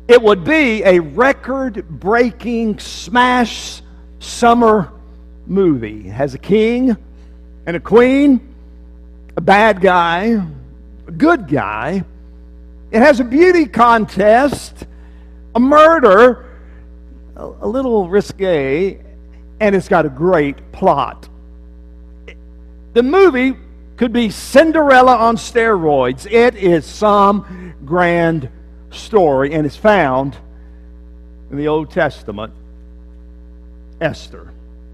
It would be a record-breaking smash summer movie. It has a king and a queen, a bad guy, a good guy. It has a beauty contest, a murder, a little risque, and it's got a great plot. The movie could be Cinderella on steroids. It is some grand story, and it's found in the Old Testament. Esther.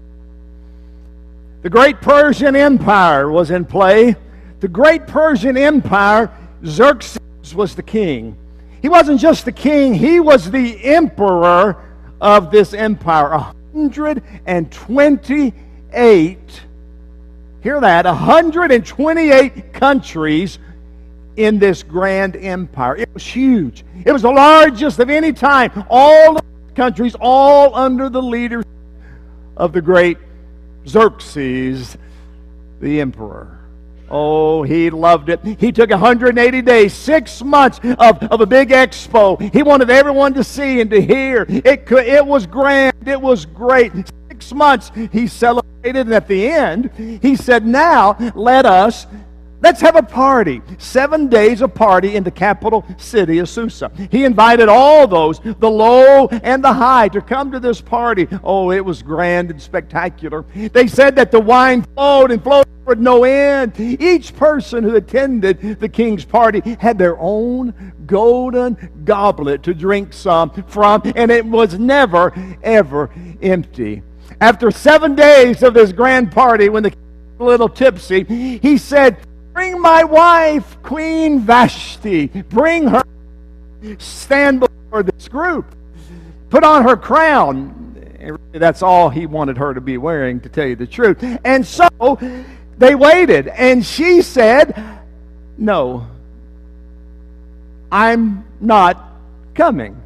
The great Persian Empire was in play. The great Persian Empire, Xerxes was the king. He wasn't just the king, he was the emperor of this empire. 128, hear that, 128 countries in this grand empire. It was huge. It was the largest of any time. All the countries, all under the leadership of the great Xerxes, the emperor. Oh, he loved it. He took 180 days, 6 months of a big expo. He wanted everyone to see and to hear. It was grand. It was great. 6 months he celebrated, and at the end, he said, now let's have a party. 7 days of party in the capital city of Susa. He invited all those, the low and the high, to come to this party. Oh, it was grand and spectacular. They said that the wine flowed and flowed with no end. Each person who attended the king's party had their own golden goblet to drink some from, and it was never, ever empty. After 7 days of this grand party, when the king was a little tipsy, he said, bring my wife, Queen Vashti. Bring her. Stand before this group. Put on her crown. And that's all he wanted her to be wearing, to tell you the truth. And so they waited. And she said, no, I'm not coming.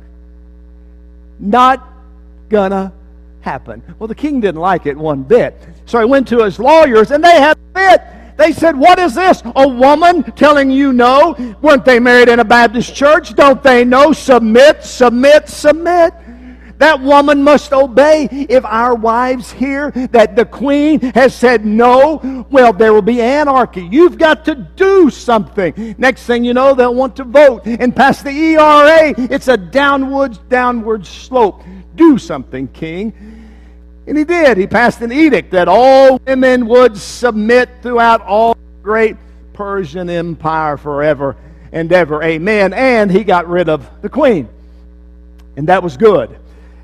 Not gonna happen. Well, the king didn't like it one bit. So he went to his lawyers, and they had a fit. They said, what is this? A woman telling you no? Weren't they married in a Baptist church? Don't they know? Submit, submit, submit. That woman must obey. If our wives hear that the queen has said no, well, there will be anarchy. You've got to do something. Next thing you know, they'll want to vote and pass the ERA. It's a downward slope. Do something, king. And he did. He passed an edict that all women would submit throughout all the great Persian Empire forever and ever. Amen. And he got rid of the queen. And that was good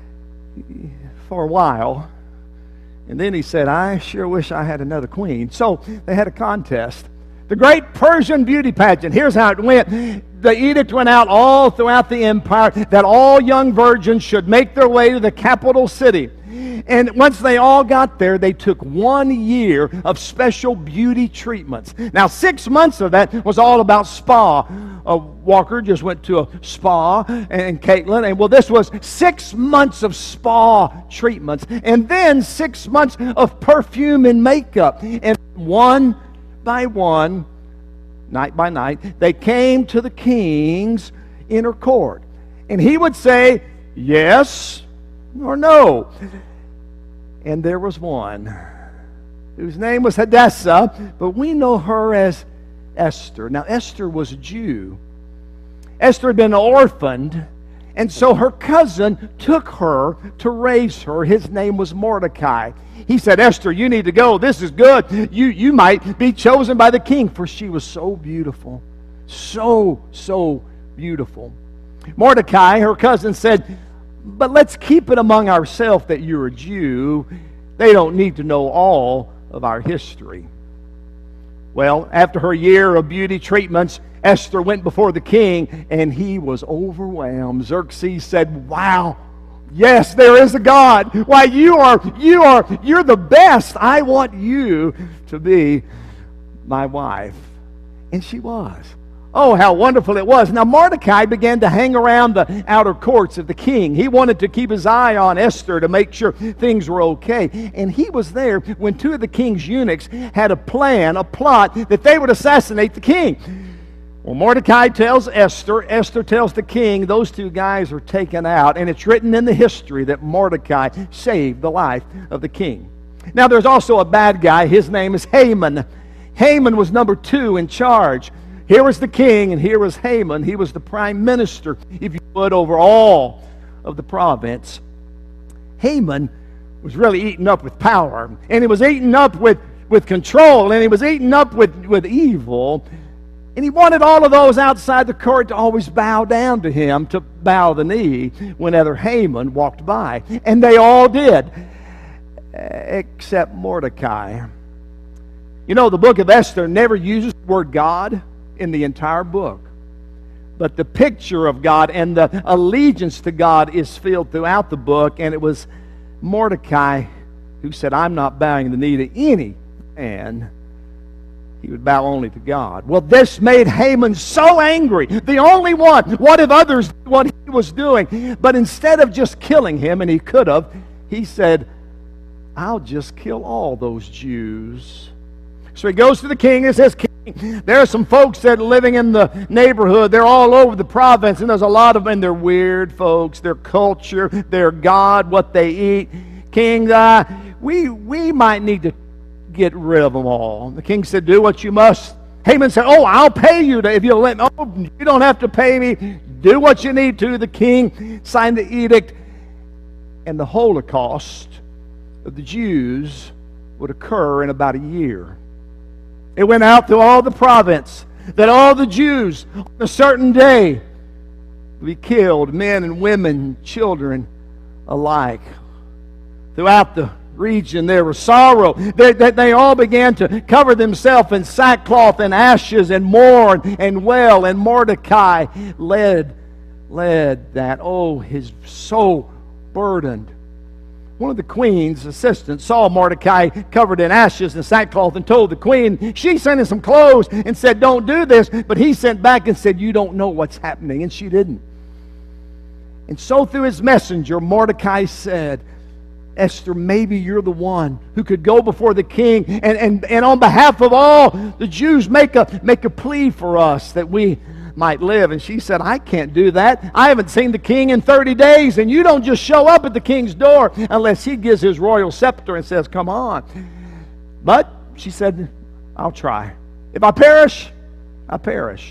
for a while. And then he said, I sure wish I had another queen. So they had a contest. The great Persian beauty pageant. Here's how it went. The edict went out all throughout the empire that all young virgins should make their way to the capital city. And once they all got there, they took 1 year of special beauty treatments. Now, 6 months of that was all about spa. Walker just went to a spa, and Caitlin. And well, this was 6 months of spa treatments. And then 6 months of perfume and makeup. And one by one, night by night, they came to the king's inner court. And he would say, yes or no. And there was one whose name was Hadassah, but we know her as Esther. Now, Esther was a Jew. Esther had been orphaned, and so her cousin took her to raise her. His name was Mordecai. He said, Esther, you need to go. This is good. You might be chosen by the king, for she was so beautiful. So beautiful. Mordecai, her cousin, said, but let's keep it among ourselves that you're a Jew. They don't need to know all of our history. Well, after her year of beauty treatments, Esther went before the king, and he was overwhelmed. Xerxes said, wow, yes, there is a God. Why, you're the best. I want you to be my wife. And she was. Oh, how wonderful it was. Now, Mordecai began to hang around the outer courts of the king. He wanted to keep his eye on Esther to make sure things were okay. And he was there when two of the king's eunuchs had a plot that they would assassinate the king. Well, Mordecai tells Esther, Esther tells the king, those two guys are taken out, and it's written in the history that Mordecai saved the life of the king. Now, there's also a bad guy. His name is Haman. Haman was number 2 in charge. Here was the king, and here was Haman. He was the prime minister, if you would, over all of the province. Haman was really eaten up with power, and he was eaten up with control, and he was eaten up with evil. And he wanted all of those outside the court to always bow down to him, to bow the knee whenever Haman walked by. And they all did, except Mordecai. You know, the book of Esther never uses the word God in the entire book. But the picture of God and the allegiance to God is filled throughout the book. And it was Mordecai who said, I'm not bowing the knee to any man. He would bow only to God. Well, this made Haman so angry. The only one. What if others did what he was doing? But instead of just killing him, and he could have, he said, I'll just kill all those Jews. So he goes to the king and says, King, there are some folks that are living in the neighborhood. They're all over the province, and there's a lot of them, and they're weird folks. Their culture, their God, what they eat. King, we might need to get rid of them all. The king said, do what you must. Haman said, oh, I'll pay you if you'll let me. Oh, you don't have to pay me. Do what you need to. The king signed the edict, and the Holocaust of the Jews would occur in about a year. It went out through all the province that all the Jews on a certain day would be killed, men and women, children alike. Throughout the region there was sorrow. They all began to cover themselves in sackcloth and ashes and mourn and wail. And Mordecai led that. Oh, he's so burdened. One of the queen's assistants saw Mordecai covered in ashes and sackcloth and told the queen. She sent him some clothes and said, don't do this. But he sent back and said, you don't know what's happening. And she didn't. And so through his messenger, Mordecai said, Esther, maybe you're the one who could go before the king and on behalf of all the Jews make a plea for us that we might live. And she said, I can't do that. I haven't seen the king in 30 days, and you don't just show up at the king's door unless he gives his royal scepter and says, come on. But she said, I'll try. If I perish, I perish.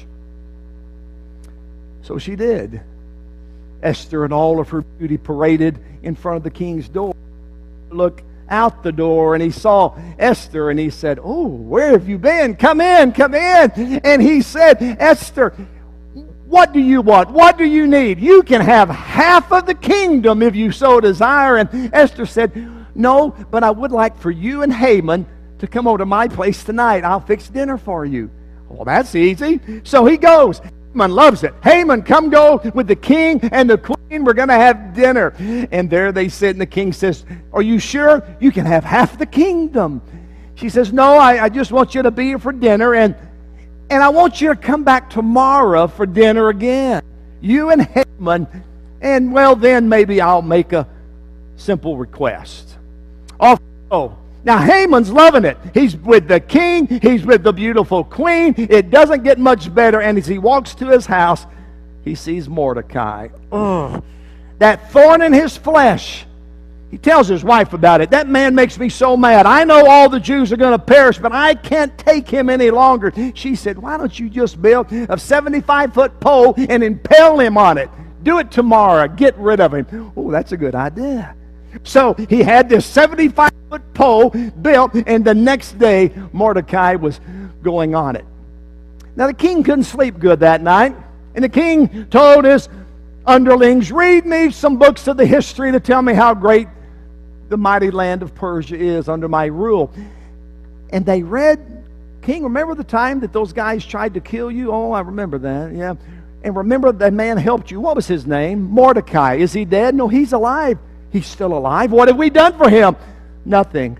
So she did. Esther and all of her beauty paraded in front of the king's door. Looked out the door, and he saw Esther, and he said, oh, where have you been? Come in, come in. And he said, Esther, what do you want? What do you need? You can have half of the kingdom if you so desire. And Esther said, no, but I would like for you and Haman to come over to my place tonight. I'll fix dinner for you. Well, that's easy. So he goes. Haman loves it. Haman, come go with the king and the queen. We're going to have dinner. And there they sit, and the king says, are you sure? You can have half the kingdom. She says, no, I just want you to be here for dinner, and I want you to come back tomorrow for dinner again. You and Haman, and well, then maybe I'll make a simple request. Off we go. Now, Haman's loving it. He's with the king. He's with the beautiful queen. It doesn't get much better. And as he walks to his house, he sees Mordecai. Ugh, that thorn in his flesh. He tells his wife about it. That man makes me so mad. I know all the Jews are going to perish, but I can't take him any longer. She said, why don't you just build a 75-foot pole and impale him on it? Do it tomorrow. Get rid of him. Oh, that's a good idea. So he had this 75-foot pole built, and the next day Mordecai was going on it. Now the king couldn't sleep good that night, and the king told his underlings, read me some books of the history to tell me how great the mighty land of Persia is under my rule. And they read, King, remember the time that those guys tried to kill you? Oh, I remember that, yeah. And remember that man helped you. What was his name? Mordecai. Is he dead? No, he's alive. He's still alive. What have we done for him? Nothing.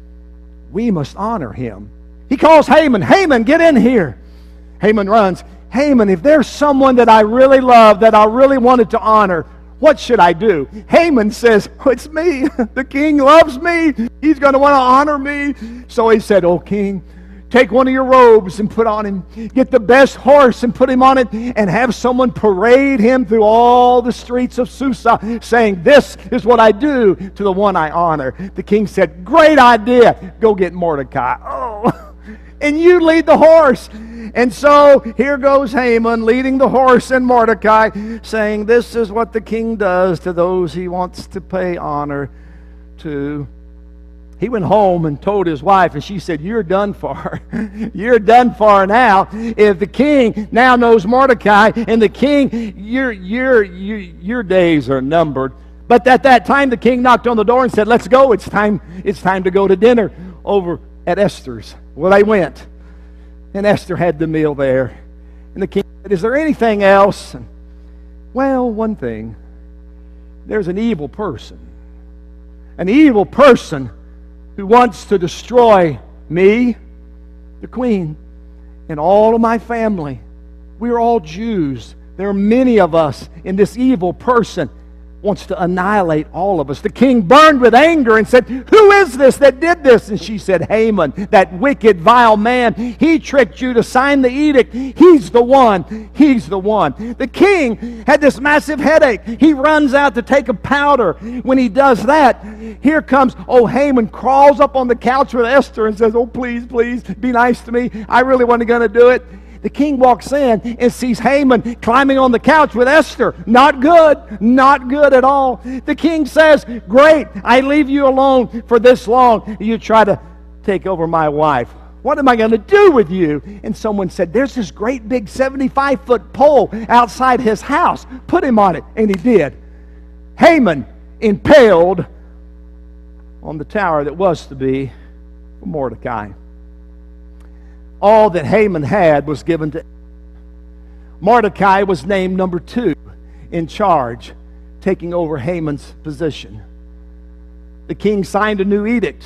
We must honor him. He calls Haman. Haman, get in here. Haman runs. Haman, if there's someone that I really love, that I really wanted to honor, what should I do? Haman says, oh, it's me. The king loves me. He's going to want to honor me. So he said, oh, king, take one of your robes and put on him. Get the best horse and put him on it, and have someone parade him through all the streets of Susa, saying, this is what I do to the one I honor. The king said, great idea. Go get Mordecai. Oh, and you lead the horse. And so here goes Haman leading the horse, and Mordecai saying, this is what the king does to those he wants to pay honor to. He went home and told his wife, and she said, you're done for. You're done for now. If the king now knows Mordecai, and the king, your days are numbered. But at that time, the king knocked on the door and said, let's go. It's time to go to dinner over at Esther's. Well, they went. And Esther had the meal there. And the king said, is there anything else? And, well, one thing. There's an evil person. An evil person who wants to destroy me, the queen, and all of my family. We're all Jews. There are many of us, and this evil person wants to annihilate all of us. The king burned with anger and said, who is this that did this? And she said, Haman, that wicked, vile man. He tricked you to sign the edict. He's the one. He's the one. The king had this massive headache. He runs out to take a powder. When he does that, here comes, Haman crawls up on the couch with Esther and says, please, please, be nice to me. I really wasn't going to do it. The king walks in and sees Haman climbing on the couch with Esther. Not good. Not good at all. The king says, great, I leave you alone for this long. You try to take over my wife. What am I going to do with you? And someone said, there's this great big 75-foot pole outside his house. Put him on it. And he did. Haman impaled on the tower that was to be Mordecai. All that Haman had was given to Mordecai. Was named number 2 in charge, taking over Haman's position. The king signed a new edict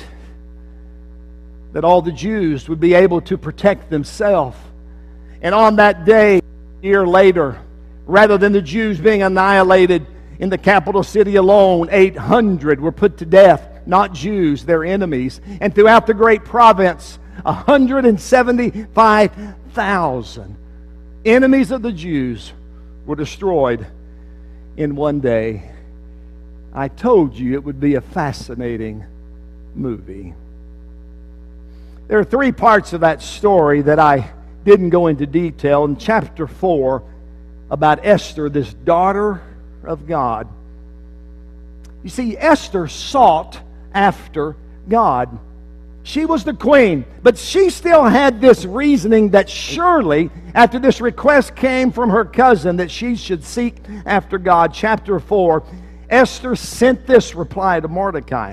that all the Jews would be able to protect themselves. And on that day, a year later, rather than the Jews being annihilated in the capital city alone, 800 were put to death, not Jews, their enemies. And throughout the great province, 175,000 enemies of the Jews were destroyed in one day. I told you it would be a fascinating movie. There are 3 parts of that story that I didn't go into detail. In chapter 4, about Esther, this daughter of God. You see, Esther sought after God. She was the queen, but she still had this reasoning that surely, after this request came from her cousin that she should seek after God. Chapter 4, Esther sent this reply to Mordecai.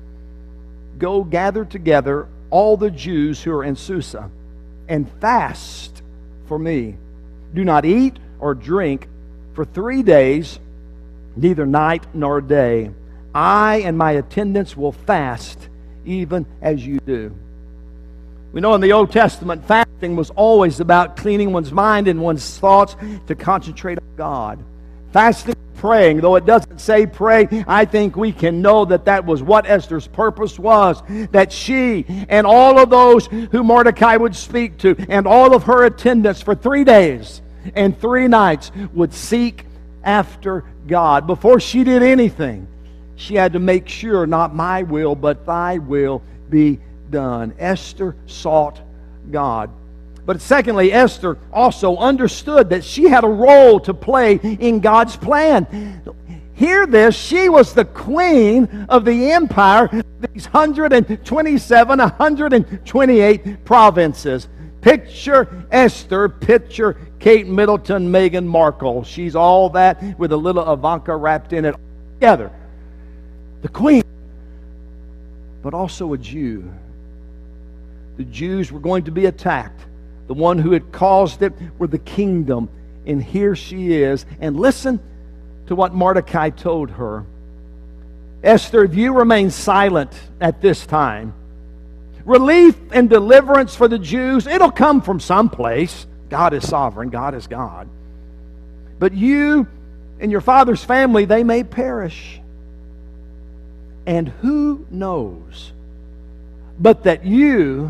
Go gather together all the Jews who are in Susa and fast for me. Do not eat or drink for 3 days, neither night nor day. I and my attendants will fast even as you do. We know in the Old Testament, fasting was always about cleaning one's mind and one's thoughts to concentrate on God. Fasting, praying, though it doesn't say pray, I think we can know that that was what Esther's purpose was, that she and all of those who Mordecai would speak to and all of her attendants for 3 days and 3 nights would seek after God. Before she did anything, she had to make sure, not my will, but thy will be done. Esther sought God. But secondly, Esther also understood that she had a role to play in God's plan. Hear this, she was the queen of the empire, these 127, 128 provinces. Picture Esther, picture Kate Middleton, Meghan Markle. She's all that with a little Ivanka wrapped in it together. The queen, but also a Jew. The Jews were going to be attacked. The one who had caused it were the kingdom. And here she is. And listen to what Mordecai told her. Esther, if you remain silent at this time, relief and deliverance for the Jews, it'll come from someplace. God is sovereign. God is God. But you and your father's family, they may perish. And who knows but that you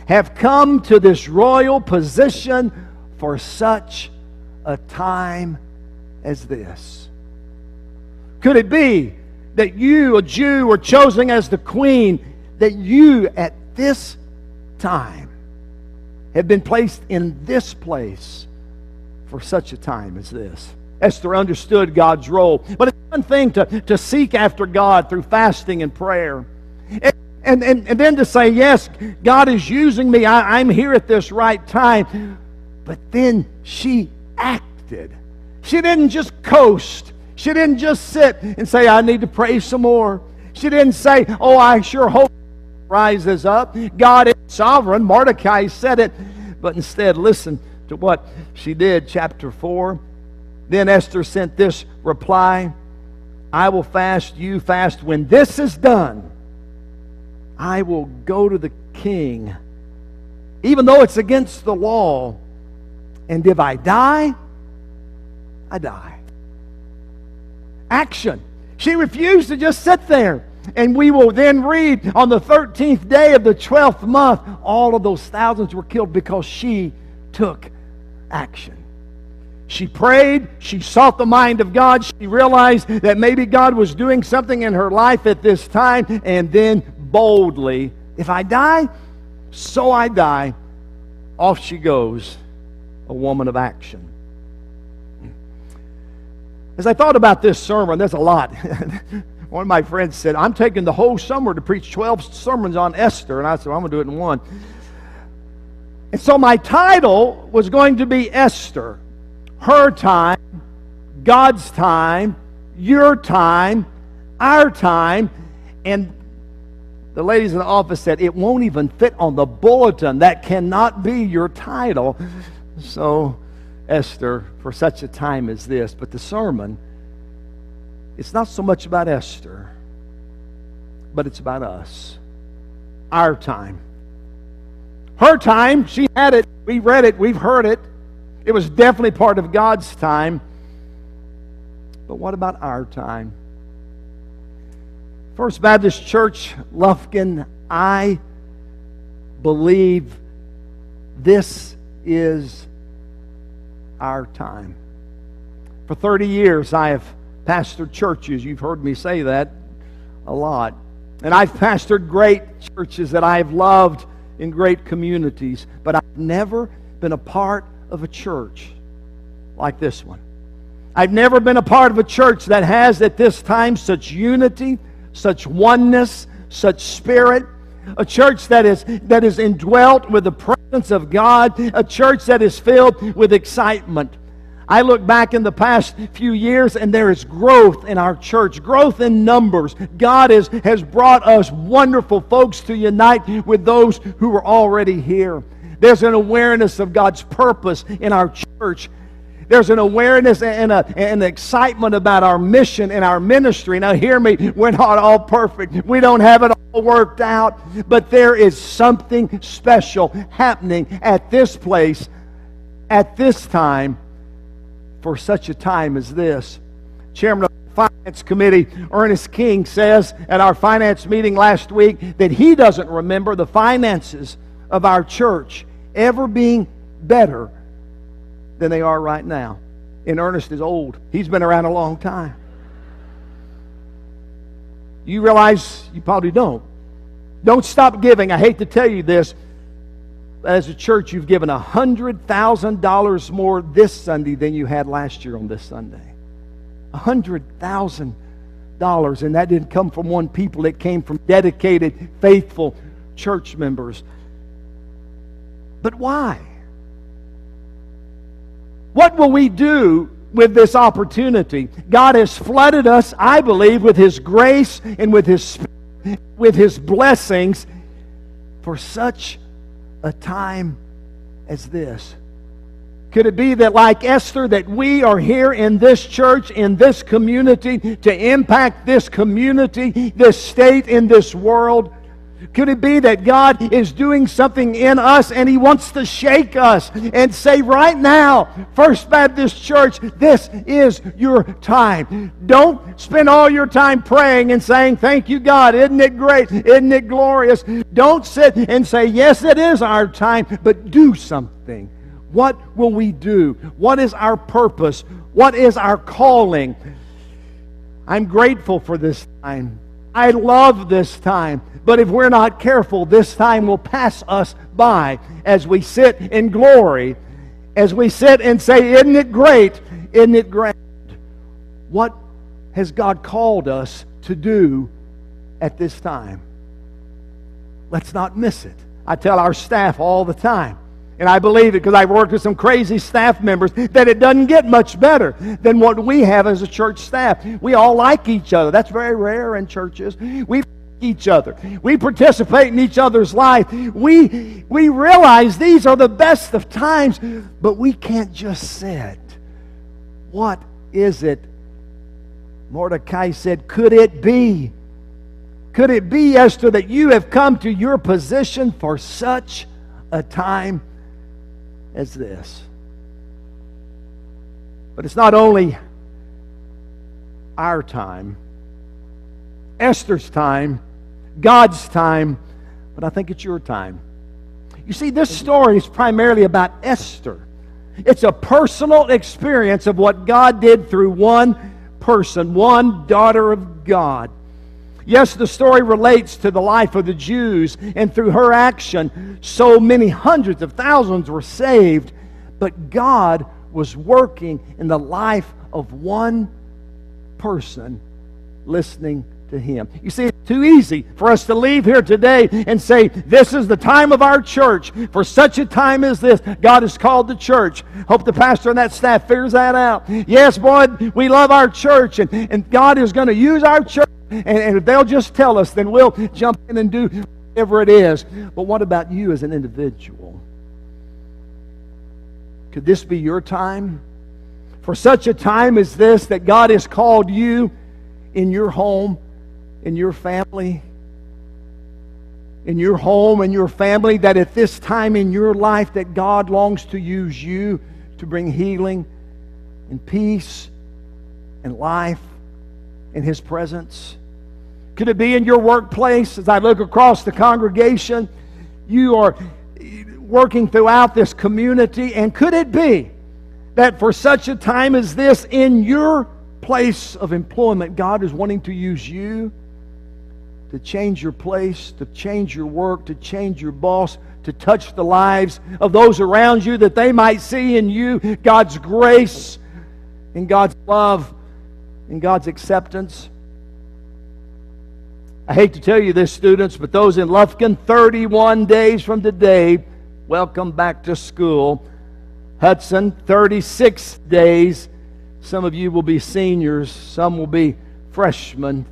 have come to this royal position for such a time as this? Could it be that you, a Jew, were chosen as the queen, that you at this time have been placed in this place for such a time as this? Esther understood God's role. But it's one thing to seek after God through fasting and prayer. And then to say, yes, God is using me. I'm here at this right time. But then she acted. She didn't just coast. She didn't just sit and say, I need to pray some more. She didn't say, oh, I sure hope it rises up. God is sovereign. Mordecai said it. But instead, listen to what she did. Chapter 4. Then Esther sent this reply, I will fast, you fast. When this is done, I will go to the king, even though it's against the law. And if I die, I die. Action. She refused to just sit there. And we will then read on the 13th day of the 12th month, all of those thousands were killed because she took action. She prayed, she sought the mind of God, she realized that maybe God was doing something in her life at this time, and then boldly, if I die, so I die. Off she goes, a woman of action. As I thought about this sermon, there's a lot. One of my friends said, I'm taking the whole summer to preach 12 sermons on Esther, and I said, well, I'm going to do it in one. And so my title was going to be Esther. Her time, God's time, your time, our time. And the ladies in the office said, it won't even fit on the bulletin. That cannot be your title. So, Esther, for such a time as this. But the sermon, it's not so much about Esther, but it's about us. Our time. Her time, she had it. We read it. We've heard it. It was definitely part of God's time. But what about our time? First Baptist Church, Lufkin, I believe this is our time. For 30 years, I have pastored churches. You've heard me say that a lot. And I've pastored great churches that I've loved in great communities. But I've never been a part of a church like this one. I've never been a part of a church that has at this time such unity, such oneness, such spirit. A church that is indwelt with the presence of God. A church that is filled with excitement. I look back in the past few years and there is growth in our church, growth in numbers. God has brought us wonderful folks to unite with those who are already here. There's an awareness of God's purpose in our church. There's an awareness and an excitement about our mission and our ministry. Now hear me, we're not all perfect. We don't have it all worked out. But there is something special happening at this place, at this time, for such a time as this. Chairman of the Finance Committee, Ernest King, says at our finance meeting last week that he doesn't remember the finances of our church ever being better than they are right now. And Ernest is old. He's been around a long time. You realize you probably don't. Don't stop giving. I hate to tell you this. As a church, you've given $100,000 more this Sunday than you had last year on this Sunday. $100,000. And that didn't come from one people. It came from dedicated, faithful church members. But why? What will we do with this opportunity? God has flooded us, I believe, with His grace and with His Spirit, with His blessings for such a time as this. Could it be that, like Esther, that we are here in this church, in this community, to impact this community, this state, in this world? Could it be that God is doing something in us and He wants to shake us and say right now, First Baptist Church, this is your time. Don't spend all your time praying and saying, thank you, God. Isn't it great? Isn't it glorious? Don't sit and say, yes, it is our time, but do something. What will we do? What is our purpose? What is our calling? I'm grateful for this time. I love this time. But if we're not careful, this time will pass us by as we sit in glory, as we sit and say, isn't it great? Isn't it grand? What has God called us to do at this time? Let's not miss it. I tell our staff all the time, and I believe it because I've worked with some crazy staff members, that it doesn't get much better than what we have as a church staff. We all like each other. That's very rare in churches. We like each other. We participate in each other's life. We realize these are the best of times, but we can't just sit. What is it? Mordecai said, could it be? Could it be, Esther, that you have come to your position for such a time as this? But it's not only our time, Esther's time, God's time, but I think it's your time. You see, this story is primarily about Esther. It's a personal experience of what God did through one person, one daughter of God. Yes, the story relates to the life of the Jews, and through her action, so many hundreds of thousands were saved. But God was working in the life of one person listening to Him. You see, it's too easy for us to leave here today and say, this is the time of our church. For such a time as this, God has called the church. Hope the pastor and that staff figures that out. Yes, boy, we love our church, and God is going to use our church. And if they'll just tell us, then we'll jump in and do whatever it is. But what about you as an individual? Could this be your time? For such a time as this, that God has called you in your home, in your family, in your home and your family, that at this time in your life that God longs to use you to bring healing and peace and life in His presence? Could it be in your workplace? As I look across the congregation, you are working throughout this community, and could it be that for such a time as this, in your place of employment, God is wanting to use you to change your place, to change your work, to change your boss, to touch the lives of those around you, that they might see in you God's grace and God's love and God's acceptance? I hate to tell you this, students, but those in Lufkin, 31 days from today, welcome back to school. Hudson, 36 days. Some of you will be seniors, some will be freshmen.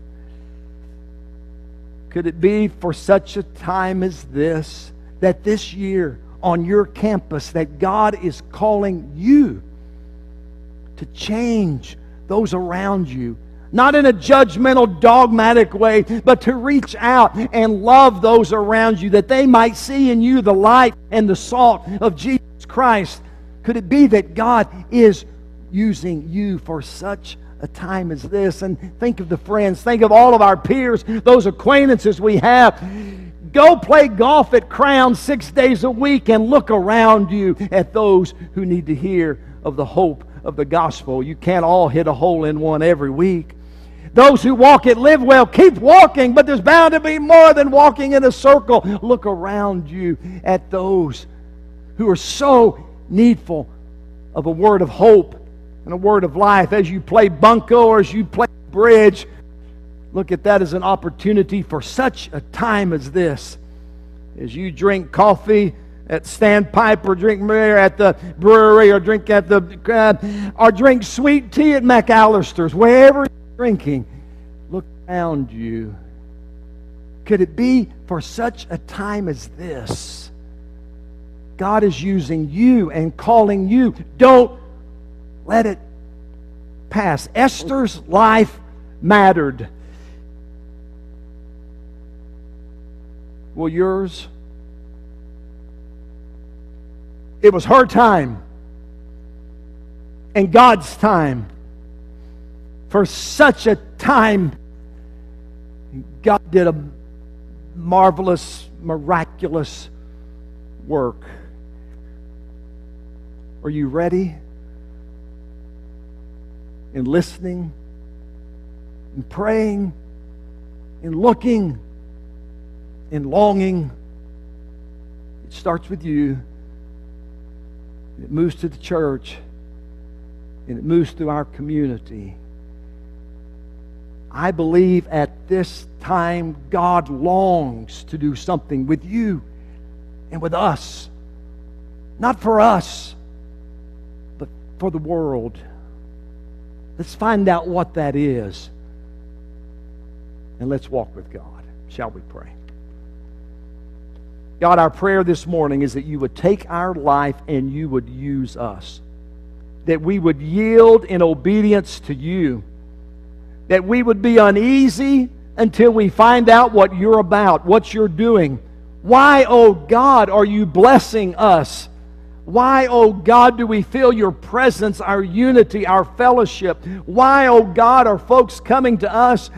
Could it be for such a time as this, that this year on your campus, that God is calling you to change those around you? Not in a judgmental, dogmatic way, but to reach out and love those around you, that they might see in you the light and the salt of Jesus Christ. Could it be that God is using you for such a time as this? And think of the friends, think of all of our peers, those acquaintances we have. Go play golf at Crown 6 days a week and look around you at those who need to hear of the hope of the gospel. You can't all hit a hole in one every week. Those who walk at Live Well, keep walking, but there's bound to be more than walking in a circle. Look around you at those who are so needful of a word of hope and a word of life. As you play bunco or as you play bridge, look at that as an opportunity for such a time as this. As you drink coffee at Standpipe, or drink beer at the brewery, or drink at the or drink sweet tea at McAllister's, wherever you're drinking, look around you. Could it be for such a time as this, God is using you and calling you? Don't let it pass. Esther's life mattered. Will yours? It was her time and God's time. For such a time, God did a marvelous, miraculous work. Are you ready? In listening, in praying, in looking, in longing. It starts with you. It moves to the church. And it moves through our community. I believe at this time God longs to do something with you and with us. Not for us, but for the world. Let's find out what that is. And let's walk with God. Shall we pray? God, our prayer this morning is that you would take our life and you would use us. That we would yield in obedience to you. That we would be uneasy until we find out what you're about, what you're doing. Why, oh God, are you blessing us? Why, oh God, do we feel your presence, our unity, our fellowship? Why, oh God, are folks coming to us?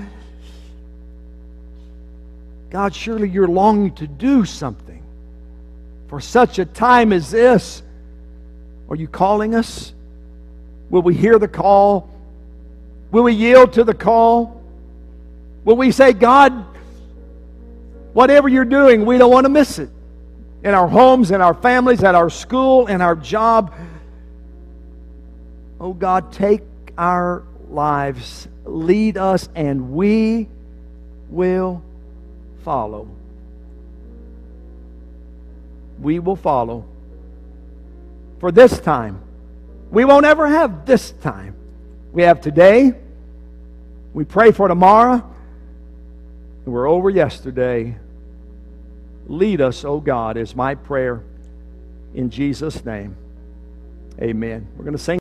God, surely you're longing to do something for such a time as this. Are you calling us? Will we hear the call? Will we yield to the call? Will we say, God, whatever you're doing, we don't want to miss it. In our homes, in our families, at our school, in our job. Oh God, take our lives, lead us, and we will follow. We will follow. For this time. We won't ever have this time. We have today. We pray for tomorrow. And we're over yesterday. Lead us, oh God, is my prayer in Jesus' name. Amen. We're going to sing.